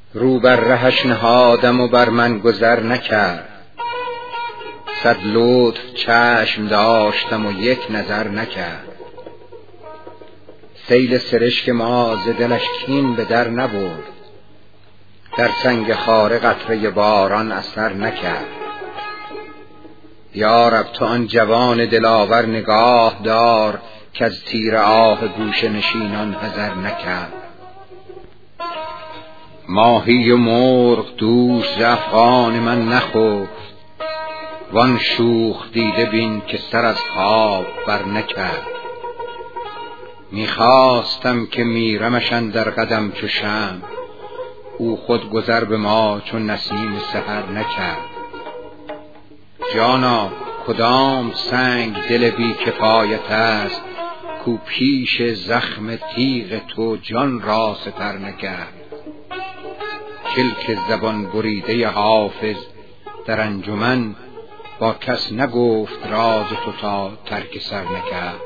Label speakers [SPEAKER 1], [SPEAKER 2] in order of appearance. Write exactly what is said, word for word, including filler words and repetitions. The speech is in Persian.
[SPEAKER 1] رو بر رهش نهادم و بر من گذر نکرد، صد لطف چشم داشتم و یک نظر نکرد. سیل سرشک ما ز دلش کین به در نبرد، در سنگ خاره قطره باران اثر نکرد. یا رب تو آن جوان دلاور نگاه دار، که از تیر آه گوشه نشینان حذر نکرد. ماهی و مرغ دوش ز افغان من نخفت، وان شوخ دیده بین که سر از خواب بر نکرد. میخواستم که میرمش اندر قدم چو شمع، او خود گذر به ما چون نسیم سحر نکرد. جانا کدام سنگ دل بی کفایت است، کو پیش زخم تیغ تو جان را سپر نکرد. کلک زبان بریده حافظ در انجمن، با کس نگفت راز تو تا ترک سر نکرد.